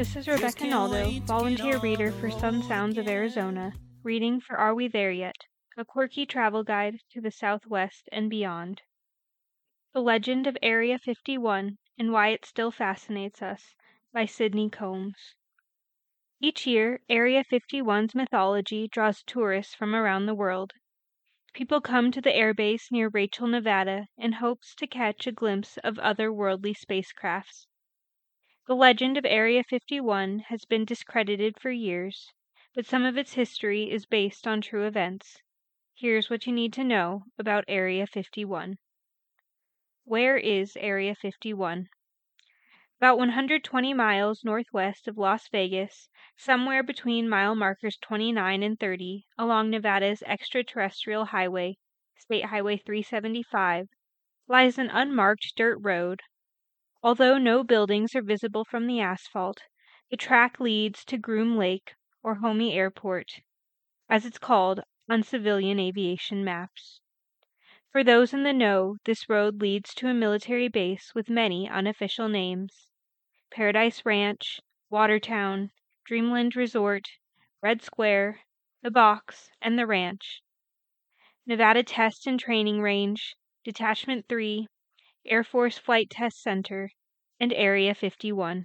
This is Rebecca Naldo, volunteer reader for Some Sounds of Arizona, reading for Are We There Yet? A quirky travel guide to the Southwest and beyond. The Legend of Area 51 and Why It Still Fascinates Us by Sidney Combs. Each year, Area 51's mythology draws tourists from around the world. People come to the airbase near Rachel, Nevada, in hopes to catch a glimpse of otherworldly spacecrafts. The legend of Area 51 has been discredited for years, but some of its history is based on true events. Here's what you need to know about Area 51. Where is Area 51? About 120 miles northwest of Las Vegas, somewhere between mile markers 29 and 30, along Nevada's extraterrestrial highway, State Highway 375, lies an unmarked dirt road. Although no buildings are visible from the asphalt, the track leads to Groom Lake, or Homey Airport, as it's called on civilian aviation maps. For those in the know, this road leads to a military base with many unofficial names: Paradise Ranch, Watertown, Dreamland Resort, Red Square, The Box, and The Ranch. Nevada Test and Training Range, Detachment 3, Air Force Flight Test Center, and Area 51.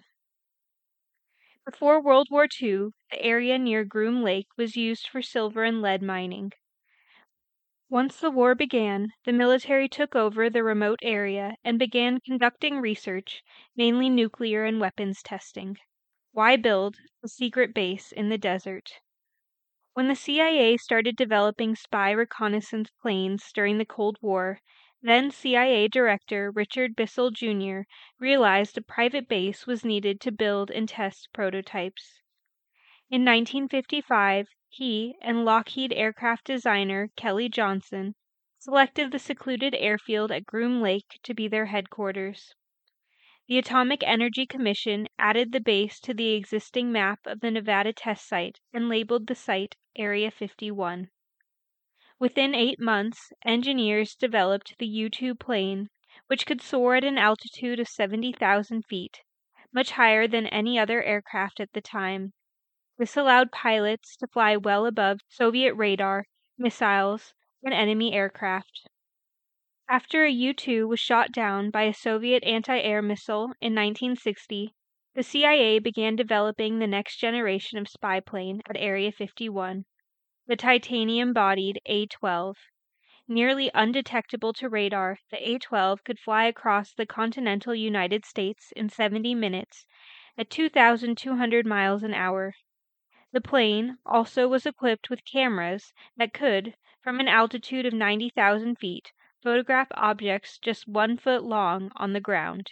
Before World War II, the area near Groom Lake was used for silver and lead mining. Once the war began, the military took over the remote area and began conducting research, mainly nuclear and weapons testing. Why build a secret base in the desert? When the CIA started developing spy reconnaissance planes during the Cold War, then CIA Director Richard Bissell Jr. realized a private base was needed to build and test prototypes. In 1955, he and Lockheed aircraft designer Kelly Johnson selected the secluded airfield at Groom Lake to be their headquarters. The Atomic Energy Commission added the base to the existing map of the Nevada test site and labeled the site Area 51. Within 8 months, engineers developed the U-2 plane, which could soar at an altitude of 70,000 feet, much higher than any other aircraft at the time. This allowed pilots to fly well above Soviet radar, missiles, and enemy aircraft. After a U-2 was shot down by a Soviet anti-air missile in 1960, the CIA began developing the next generation of spy plane at Area 51, the titanium-bodied A-12. Nearly undetectable to radar, the A-12 could fly across the continental United States in 70 minutes at 2,200 miles an hour. The plane also was equipped with cameras that could, from an altitude of 90,000 feet, photograph objects just 1 foot long on the ground.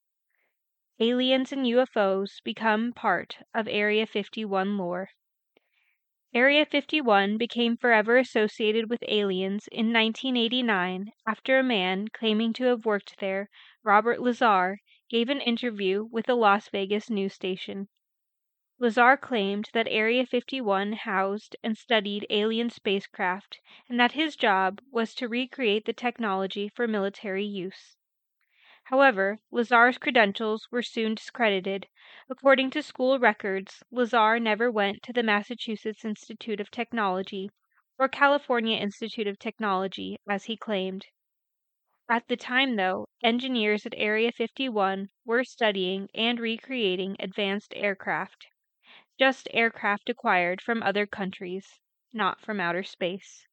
Aliens and UFOs become part of Area 51 lore. Area 51 became forever associated with aliens in 1989 after a man claiming to have worked there, Robert Lazar, gave an interview with a Las Vegas news station. Lazar claimed that Area 51 housed and studied alien spacecraft and that his job was to recreate the technology for military use. However, Lazar's credentials were soon discredited. According to school records, Lazar never went to the Massachusetts Institute of Technology or California Institute of Technology, as he claimed. At the time, though, engineers at Area 51 were studying and recreating advanced aircraft. Just aircraft acquired from other countries, not from outer space.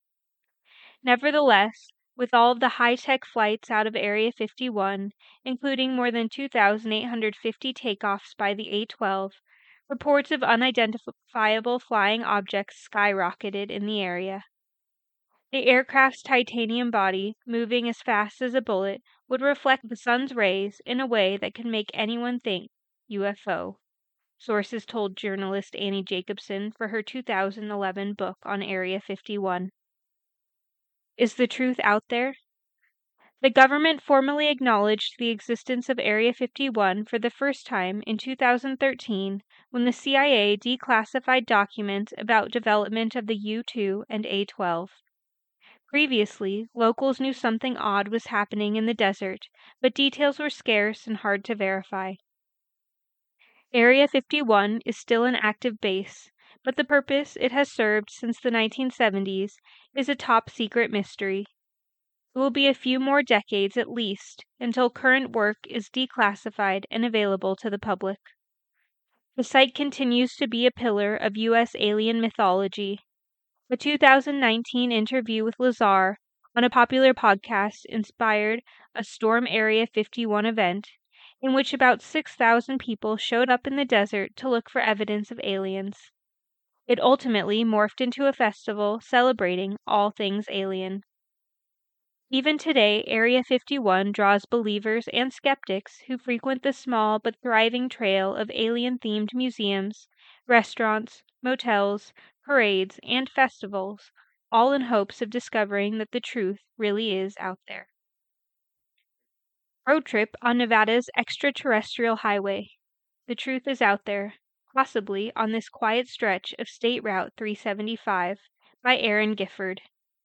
Nevertheless, with all of the high-tech flights out of Area 51, including more than 2,850 takeoffs by the A-12, reports of unidentifiable flying objects skyrocketed in the area. The aircraft's titanium body, moving as fast as a bullet, would reflect the sun's rays in a way that could make anyone think UFO. Sources told journalist Annie Jacobson for her 2011 book on Area 51. Is the truth out there? The government formally acknowledged the existence of Area 51 for the first time in 2013 when the CIA declassified documents about development of the U-2 and A-12. Previously, locals knew something odd was happening in the desert, but details were scarce and hard to verify. Area 51 is still an active base, but the purpose it has served since the 1970s is a top-secret mystery. It will be a few more decades at least until current work is declassified and available to the public. The site continues to be a pillar of U.S. alien mythology. A 2019 interview with Lazar on a popular podcast inspired a Storm Area 51 event in which about 6,000 people showed up in the desert to look for evidence of aliens. It ultimately morphed into a festival celebrating all things alien. Even today, Area 51 draws believers and skeptics who frequent the small but thriving trail of alien-themed museums, restaurants, motels, parades, and festivals, all in hopes of discovering that the truth really is out there. Road trip on Nevada's extraterrestrial highway. The truth is out there, possibly on this quiet stretch of State Route 375, by Aaron Gifford.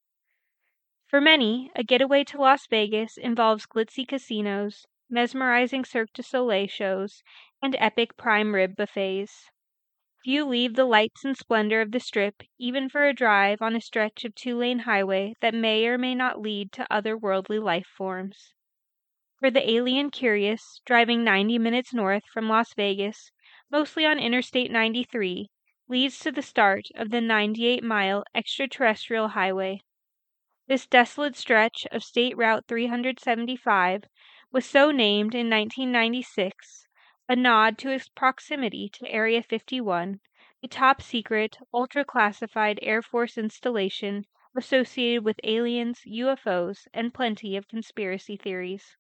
For many, a getaway to Las Vegas involves glitzy casinos, mesmerizing Cirque du Soleil shows, and epic prime rib buffets. Few leave the lights and splendor of the Strip even for a drive on a stretch of two-lane highway that may or may not lead to otherworldly life forms. For the alien curious, driving 90 minutes north from Las Vegas, mostly on Interstate 93, leads to the start of the 98-mile extraterrestrial highway. This desolate stretch of State Route 375 was so named in 1996, a nod to its proximity to Area 51, a top-secret, ultra-classified Air Force installation associated with aliens, UFOs, and plenty of conspiracy theories.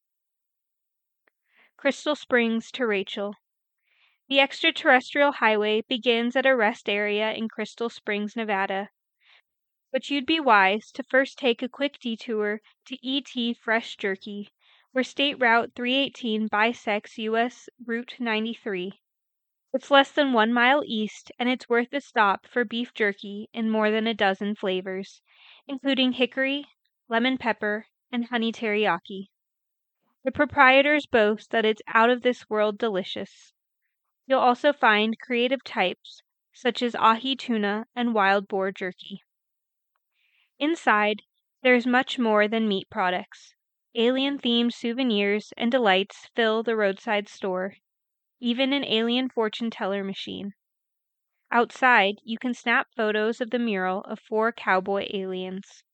Crystal Springs to Rachel. The extraterrestrial highway begins at a rest area in Crystal Springs, Nevada. But you'd be wise to first take a quick detour to ET Fresh Jerky, where State Route 318 bisects US Route 93. It's less than 1 mile east, and it's worth a stop for beef jerky in more than a dozen flavors, including hickory, lemon pepper, and honey teriyaki. The proprietors boast that it's out-of-this-world delicious. You'll also find creative types such as ahi tuna and wild boar jerky. Inside, there's much more than meat products. Alien-themed souvenirs and delights fill the roadside store, even an alien fortune teller machine. Outside, you can snap photos of the mural of 4 cowboy aliens.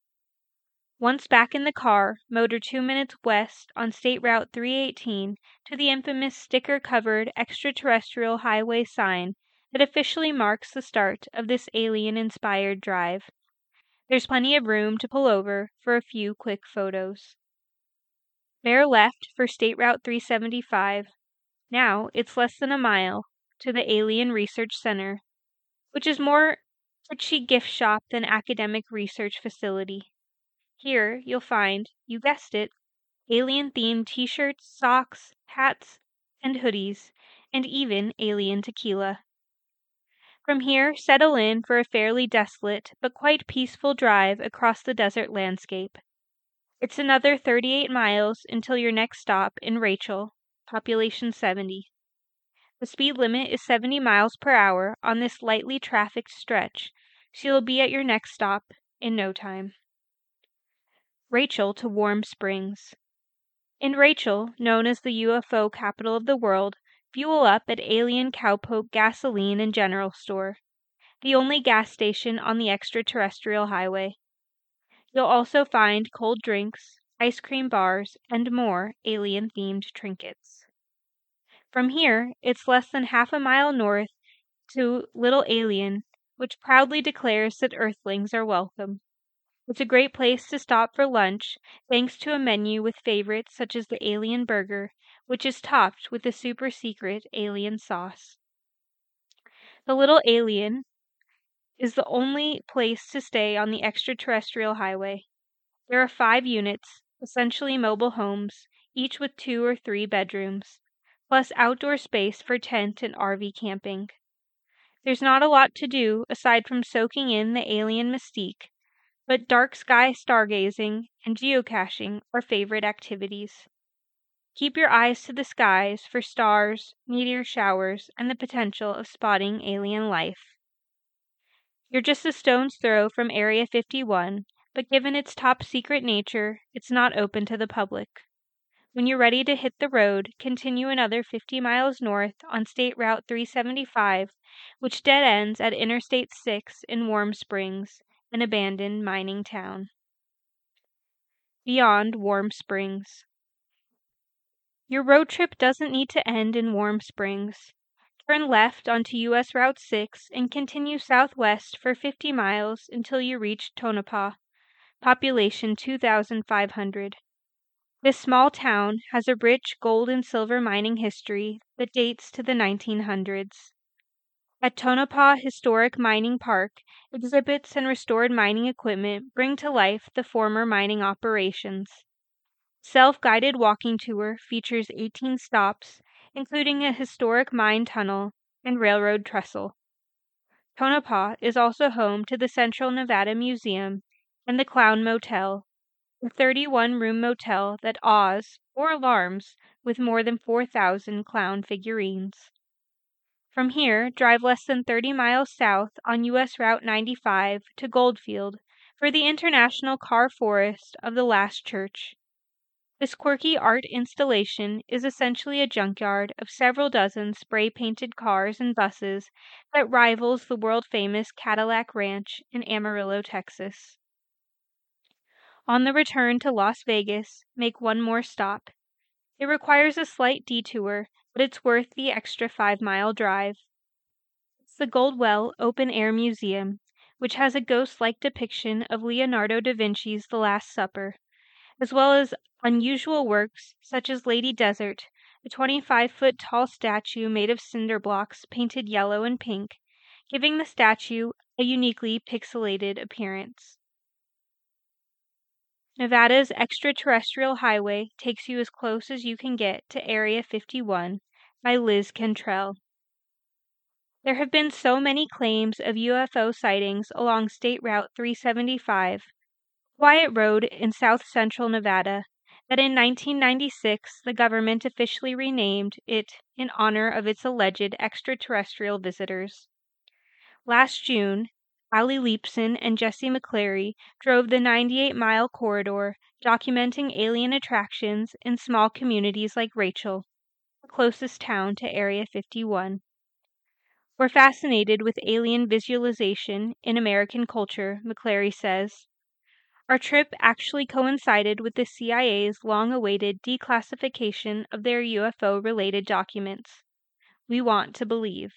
Once back in the car, motor 2 minutes west on State Route 318 to the infamous sticker-covered extraterrestrial highway sign that officially marks the start of this alien-inspired drive. There's plenty of room to pull over for a few quick photos. Bear left for State Route 375. Now it's less than a mile to the Alien Research Center, which is more kitschy gift shop than academic research facility. Here you'll find, you guessed it, alien-themed t-shirts, socks, hats, and hoodies, and even alien tequila. From here, settle in for a fairly desolate but quite peaceful drive across the desert landscape. It's another 38 miles until your next stop in Rachel, population 70. The speed limit is 70 miles per hour on this lightly trafficked stretch, so you'll be at your next stop in no time. Rachel to Warm Springs. In Rachel, known as the UFO capital of the world, fuel up at Alien Cowpoke Gasoline and General Store, the only gas station on the extraterrestrial highway. You'll also find cold drinks, ice cream bars, and more alien-themed trinkets. From here, it's less than half a mile north to Little Alien, which proudly declares that Earthlings are welcome. It's a great place to stop for lunch, thanks to a menu with favorites such as the Alien Burger, which is topped with a super secret alien sauce. The Little Alien is the only place to stay on the extraterrestrial highway. There are 5 units, essentially mobile homes, each with 2 or 3 bedrooms, plus outdoor space for tent and RV camping. There's not a lot to do aside from soaking in the alien mystique, but dark sky stargazing and geocaching are favorite activities. Keep your eyes to the skies for stars, meteor showers, and the potential of spotting alien life. You're just a stone's throw from Area 51, but given its top secret nature, it's not open to the public. When you're ready to hit the road, continue another 50 miles north on State Route 375, which dead ends at Interstate 6 in Warm Springs, an abandoned mining town. Beyond Warm Springs. Your road trip doesn't need to end in Warm Springs. Turn left onto US Route 6 and continue southwest for 50 miles until you reach Tonopah, population 2,500. This small town has a rich gold and silver mining history that dates to the 1900s. At Tonopah Historic Mining Park, exhibits and restored mining equipment bring to life the former mining operations. Self-guided walking tour features 18 stops, including a historic mine tunnel and railroad trestle. Tonopah is also home to the Central Nevada Museum and the Clown Motel, a 31-room motel that awes or alarms with more than 4,000 clown figurines. From here, drive less than 30 miles south on US Route 95 to Goldfield for the International Car Forest of the Last Church. This quirky art installation is essentially a junkyard of several dozen spray-painted cars and buses that rivals the world-famous Cadillac Ranch in Amarillo, Texas. On the return to Las Vegas, make one more stop. It requires a slight detour, but it's worth the extra 5-mile drive. It's the Goldwell Open Air Museum, which has a ghost-like depiction of Leonardo da Vinci's The Last Supper, as well as unusual works such as Lady Desert, a 25-foot-tall statue made of cinder blocks painted yellow and pink, giving the statue a uniquely pixelated appearance. Nevada's extraterrestrial highway takes you as close as you can get to Area 51 by Liz Cantrell. There have been so many claims of UFO sightings along State Route 375, quiet road in south-central Nevada, that in 1996 the government officially renamed it in honor of its alleged extraterrestrial visitors. Last June, Allie Leepson and Jesse McClary drove the 98-mile corridor, documenting alien attractions in small communities like Rachel, the closest town to Area 51. We're fascinated with alien visualization in American culture, McClary says. Our trip actually coincided with the CIA's long-awaited declassification of their UFO-related documents. We want to believe.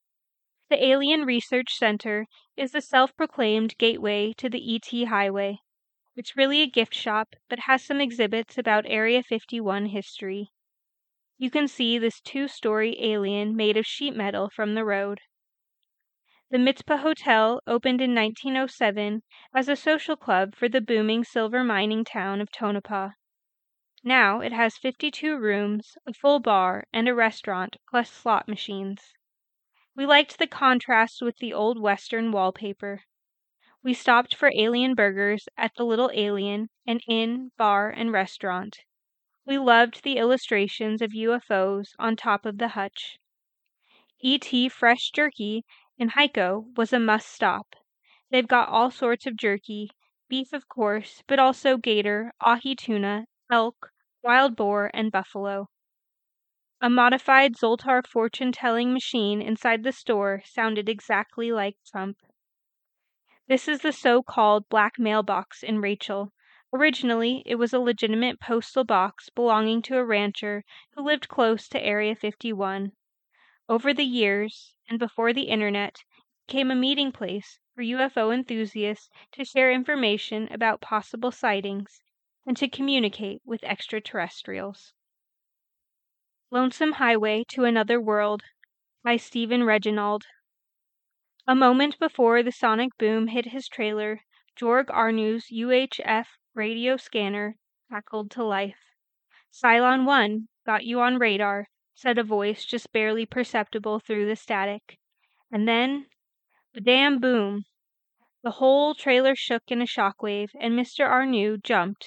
The Alien Research Center is the self-proclaimed gateway to the ET Highway. It's really a gift shop, but has some exhibits about Area 51 history. You can see this 2-story alien made of sheet metal from the road. The Mitzpah Hotel opened in 1907 as a social club for the booming silver mining town of Tonopah. Now it has 52 rooms, a full bar, and a restaurant, plus slot machines. We liked the contrast with the old Western wallpaper. We stopped for alien burgers at the Little Alien, an inn, bar, and restaurant. We loved the illustrations of UFOs on top of the hutch. E.T. Fresh Jerky in Hyco was a must-stop. They've got all sorts of jerky, beef of course, but also gator, ahi tuna, elk, wild boar, and buffalo. A modified Zoltar fortune-telling machine inside the store sounded exactly like Trump. This is the so-called black mailbox in Rachel. Originally, it was a legitimate postal box belonging to a rancher who lived close to Area 51. Over the years, and before the internet, it became a meeting place for UFO enthusiasts to share information about possible sightings and to communicate with extraterrestrials. Lonesome Highway to Another World by Stephen Reginald. A moment before the sonic boom hit his trailer, Jorg Arnew's UHF radio scanner crackled to life. Cylon 1, got you on radar, said a voice just barely perceptible through the static. And then, the damn boom. The whole trailer shook in a shockwave, and Mr. Arnew jumped,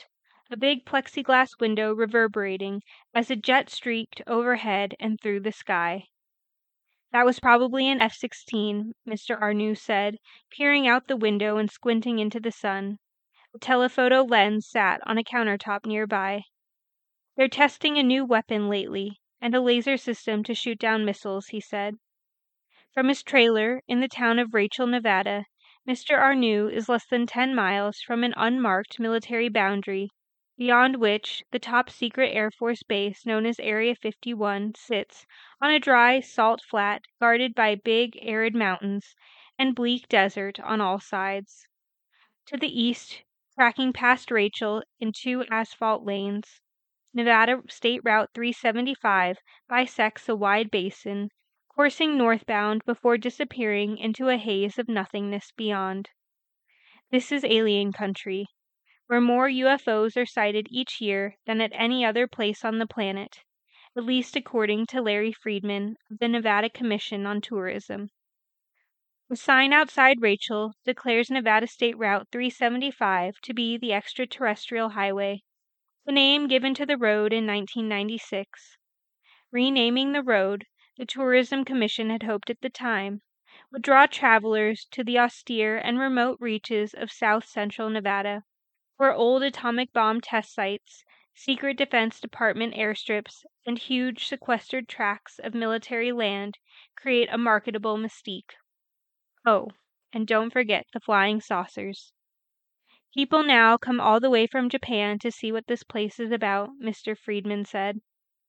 a big plexiglass window reverberating as a jet streaked overhead and through the sky. "That was probably an F-16, Mr. Arnoux said, peering out the window and squinting into the sun. A telephoto lens sat on a countertop nearby. "They're testing a new weapon lately, and a laser system to shoot down missiles," he said. From his trailer in the town of Rachel, Nevada, Mr. Arnoux is less than 10 miles from an unmarked military boundary, beyond which the top-secret Air Force base known as Area 51 sits on a dry, salt flat guarded by big, arid mountains and bleak desert on all sides. To the east, tracking past Rachel in 2 asphalt lanes, Nevada State Route 375 bisects a wide basin, coursing northbound before disappearing into a haze of nothingness beyond. This is alien country, where more UFOs are sighted each year than at any other place on the planet, at least according to Larry Friedman of the Nevada Commission on Tourism. The sign outside Rachel declares Nevada State Route 375 to be the extraterrestrial highway, the name given to the road in 1996. Renaming the road, the Tourism Commission had hoped at the time, would draw travelers to the austere and remote reaches of south-central Nevada, where old atomic bomb test sites, secret Defense Department airstrips, and huge sequestered tracts of military land create a marketable mystique. Oh, and don't forget the flying saucers. "People now come all the way from Japan to see what this place is about," Mr. Friedman said.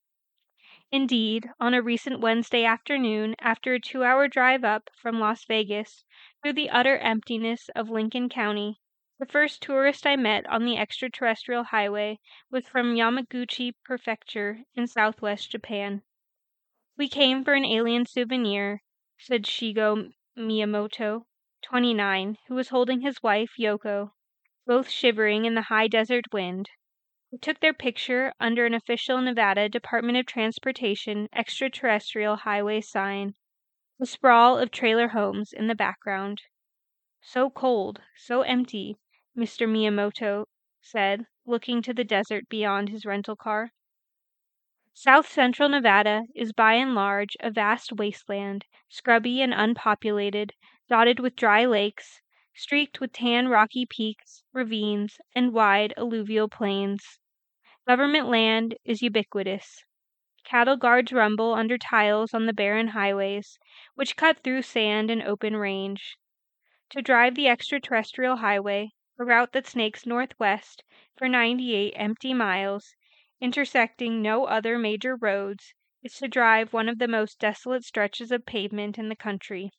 Indeed, on a recent Wednesday afternoon, after a 2-hour drive up from Las Vegas through the utter emptiness of Lincoln County, the first tourist I met on the extraterrestrial highway was from Yamaguchi Prefecture in southwest Japan. "We came for an alien souvenir," said Shigo Miyamoto, 29, who was holding his wife, Yoko, both shivering in the high desert wind. We took their picture under an official Nevada Department of Transportation extraterrestrial highway sign, the sprawl of trailer homes in the background. "So cold, so empty," Mr. Miyamoto said, looking to the desert beyond his rental car. South-central Nevada is by and large a vast wasteland, scrubby and unpopulated, dotted with dry lakes, streaked with tan rocky peaks, ravines, and wide alluvial plains. Government land is ubiquitous. Cattle guards rumble under tiles on the barren highways, which cut through sand and open range. To drive the extraterrestrial highway, a route that snakes northwest for 98 empty miles, intersecting no other major roads, is to drive one of the most desolate stretches of pavement in the country.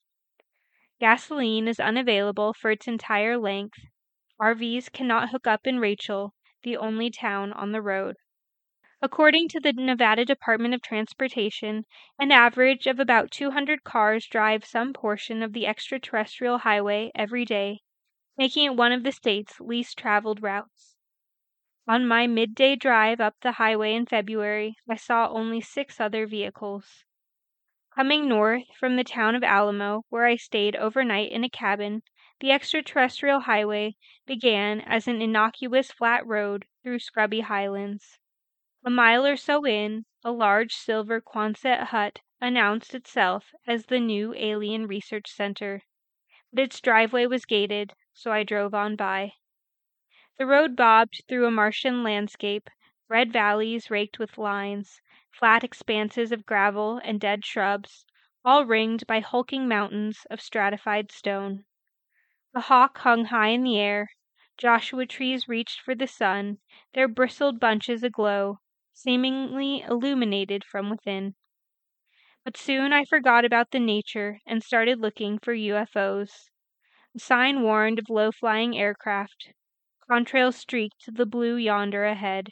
Gasoline is unavailable for its entire length. RVs cannot hook up in Rachel, the only town on the road. According to the Nevada Department of Transportation, an average of about 200 cars drive some portion of the extraterrestrial highway every day, making it one of the state's least traveled routes. On my midday drive up the highway in February, I saw only 6 other vehicles. Coming north from the town of Alamo, where I stayed overnight in a cabin, the extraterrestrial highway began as an innocuous flat road through scrubby highlands. A mile or so in, a large silver Quonset hut announced itself as the new Alien Research Center, but its driveway was gated, so I drove on by. The road bobbed through a Martian landscape, red valleys raked with lines, flat expanses of gravel and dead shrubs, all ringed by hulking mountains of stratified stone. The hawk hung high in the air, Joshua trees reached for the sun, their bristled bunches aglow, seemingly illuminated from within. But soon I forgot about the nature and started looking for UFOs. A sign warned of low-flying aircraft. Contrails streaked the blue yonder ahead.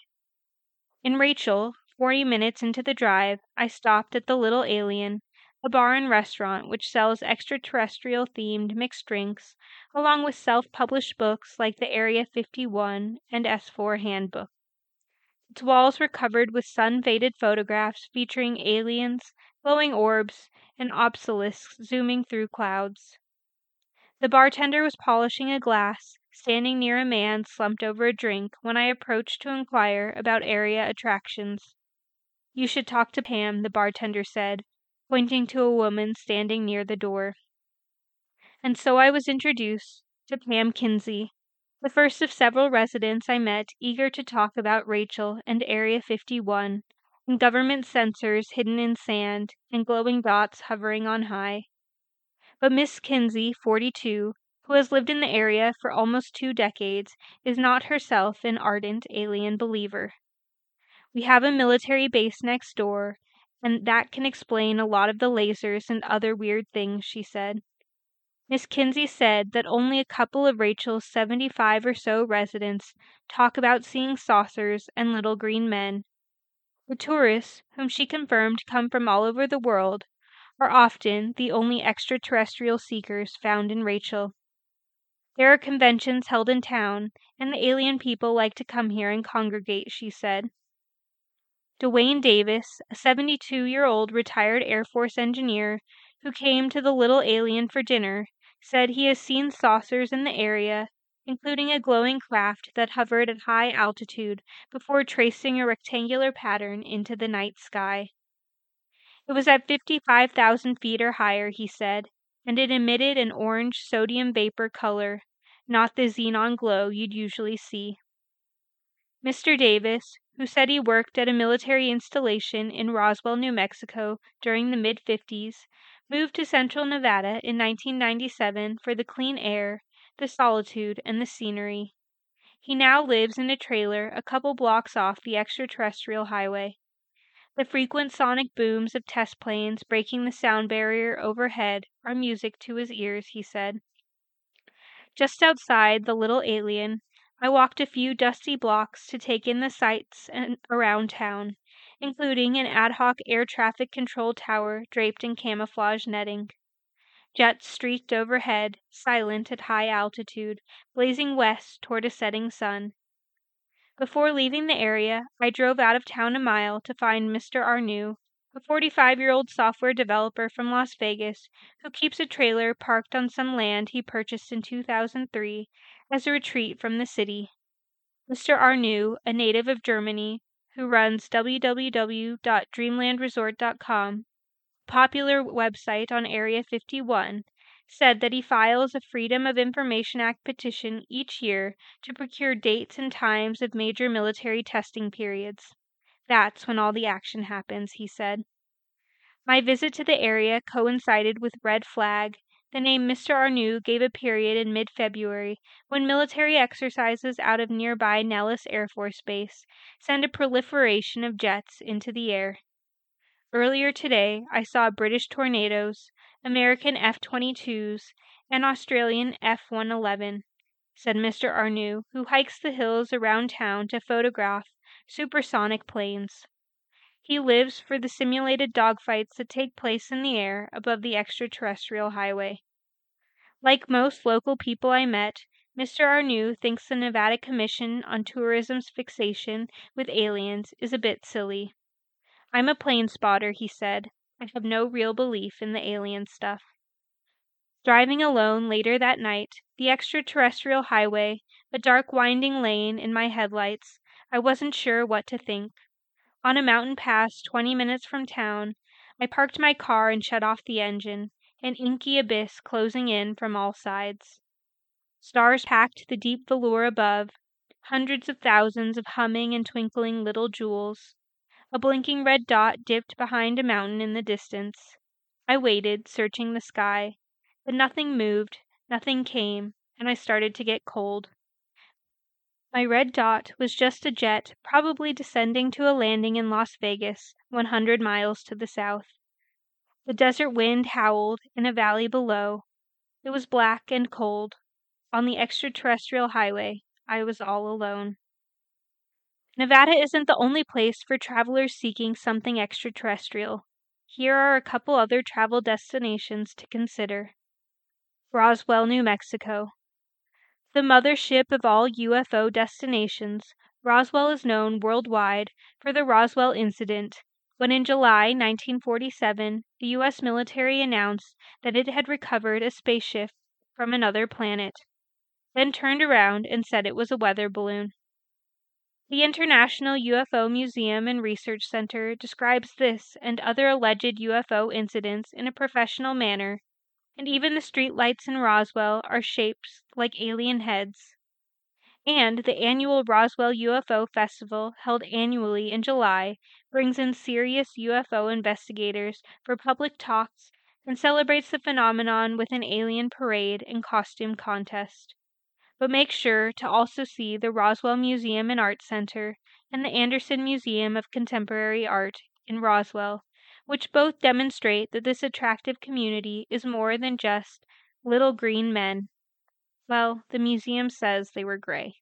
In Rachel, 40 minutes into the drive, I stopped at the Little Alien, a bar and restaurant which sells extraterrestrial-themed mixed drinks, along with self-published books like the Area 51 and S4 handbook. Its walls were covered with sun-faded photographs featuring aliens, glowing orbs, and obelisk zooming through clouds. The bartender was polishing a glass, standing near a man slumped over a drink when I approached to inquire about area attractions. "You should talk to Pam," the bartender said, pointing to a woman standing near the door. And so I was introduced to Pam Kinsey, the first of several residents I met eager to talk about Rachel and Area 51, and government sensors hidden in sand and glowing dots hovering on high. But Miss Kinsey, 42, who has lived in the area for almost 2 decades, is not herself an ardent alien believer. "We have a military base next door, and that can explain a lot of the lasers and other weird things," she said. Miss Kinsey said that only a couple of Rachel's 75 or so residents talk about seeing saucers and little green men. The tourists, whom she confirmed come from all over the world, are often the only extraterrestrial seekers found in Rachel. "There are conventions held in town, and the alien people like to come here and congregate," she said. Dwayne Davis, a 72-year-old retired Air Force engineer who came to the Little Alien for dinner, said he has seen saucers in the area, including a glowing craft that hovered at high altitude before tracing a rectangular pattern into the night sky. It was at 55,000 feet or higher, he said, and it emitted an orange sodium vapor color, not the xenon glow you'd usually see. Mr. Davis, who said he worked at a military installation in Roswell, New Mexico during the mid-50s, moved to central Nevada in 1997 for the clean air, the solitude, and the scenery. He now lives in a trailer a couple blocks off the extraterrestrial highway. The frequent sonic booms of test planes breaking the sound barrier overhead are music to his ears, he said. Just outside the Little Alien, I walked a few dusty blocks to take in the sights around town, including an ad hoc air traffic control tower draped in camouflage netting. Jets streaked overhead, silent at high altitude, blazing west toward a setting sun. Before leaving the area, I drove out of town a mile to find Mr. Arnoux, a 45-year-old software developer from Las Vegas who keeps a trailer parked on some land he purchased in 2003 as a retreat from the city. Mr. Arnoux, a native of Germany, who runs www.dreamlandresort.com, a popular website on Area 51, said that he files a Freedom of Information Act petition each year to procure dates and times of major military testing periods. "That's when all the action happens," he said. My visit to the area coincided with Red Flag, the name Mr. Arnoux gave a period in mid-February when military exercises out of nearby Nellis Air Force Base send a proliferation of jets into the air. "Earlier today, I saw British Tornadoes, American F-22s, and Australian F-111, said Mr. Arnoux, who hikes the hills around town to photograph supersonic planes. He lives for the simulated dogfights that take place in the air above the extraterrestrial highway. Like most local people I met, Mr. Arnoux thinks the Nevada Commission on Tourism's fixation with aliens is a bit silly. "I'm a plane spotter," he said. "I have no real belief in the alien stuff." Driving alone later that night, the extraterrestrial highway, a dark winding lane in my headlights, I wasn't sure what to think. On a mountain pass 20 minutes from town, I parked my car and shut off the engine, an inky abyss closing in from all sides. Stars packed the deep velour above, hundreds of thousands of humming and twinkling little jewels. A blinking red dot dipped behind a mountain in the distance. I waited, searching the sky, but nothing moved, nothing came, and I started to get cold. My red dot was just a jet, probably descending to a landing in Las Vegas, 100 miles to the south. The desert wind howled in a valley below. It was black and cold. On the extraterrestrial highway, I was all alone. Nevada isn't the only place for travelers seeking something extraterrestrial. Here are a couple other travel destinations to consider. Roswell, New Mexico. The mothership of all UFO destinations, Roswell is known worldwide for the Roswell incident, when in July 1947 the U.S. military announced that it had recovered a spaceship from another planet. then turned around and said it was a weather balloon. The International UFO Museum and Research Center describes this and other alleged UFO incidents in a professional manner, and even the street lights in Roswell are shaped like alien heads. And the annual Roswell UFO Festival, held annually in July, brings in serious UFO investigators for public talks and celebrates the phenomenon with an alien parade and costume contest. But make sure to also see the Roswell Museum and Art Center and the Anderson Museum of Contemporary Art in Roswell, which both demonstrate that this attractive community is more than just little green men. Well, the museum says they were gray.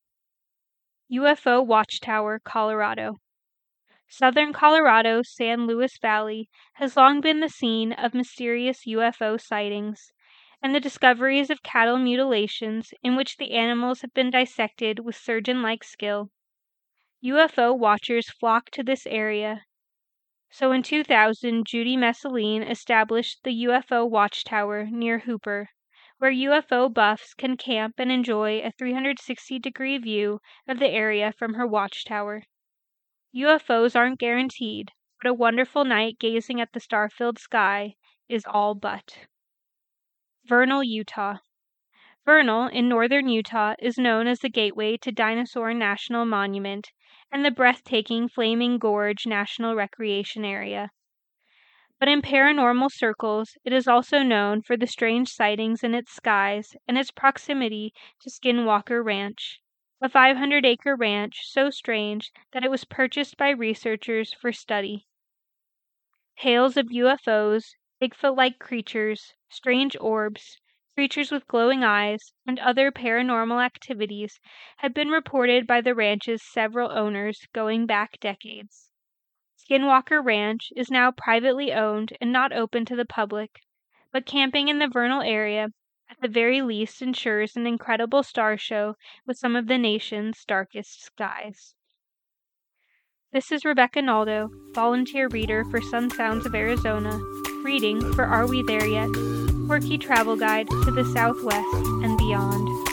UFO Watchtower, Colorado. Southern Colorado's San Luis Valley has long been the scene of mysterious UFO sightings, and the discoveries of cattle mutilations in which the animals have been dissected with surgeon-like skill. UFO watchers flock to this area. So in 2000, Judy Messeline established the UFO Watchtower near Hooper, where UFO buffs can camp and enjoy a 360-degree view of the area from her watchtower. UFOs aren't guaranteed, but a wonderful night gazing at the star-filled sky is all but. Vernal, Utah. Vernal, in northern Utah, is known as the gateway to Dinosaur National Monument and the breathtaking Flaming Gorge National Recreation Area. But in paranormal circles, it is also known for the strange sightings in its skies and its proximity to Skinwalker Ranch, a 500-acre ranch so strange that it was purchased by researchers for study. Tales of UFOs, Bigfoot-like creatures, strange orbs, creatures with glowing eyes, and other paranormal activities have been reported by the ranch's several owners going back decades. Skinwalker Ranch is now privately owned and not open to the public, but camping in the Vernal area at the very least ensures an incredible star show with some of the nation's darkest skies. This is Rebecca Naldo, volunteer reader for Sun Sounds of Arizona, reading for Are We There Yet? Quirky Travel Guide to the Southwest and Beyond.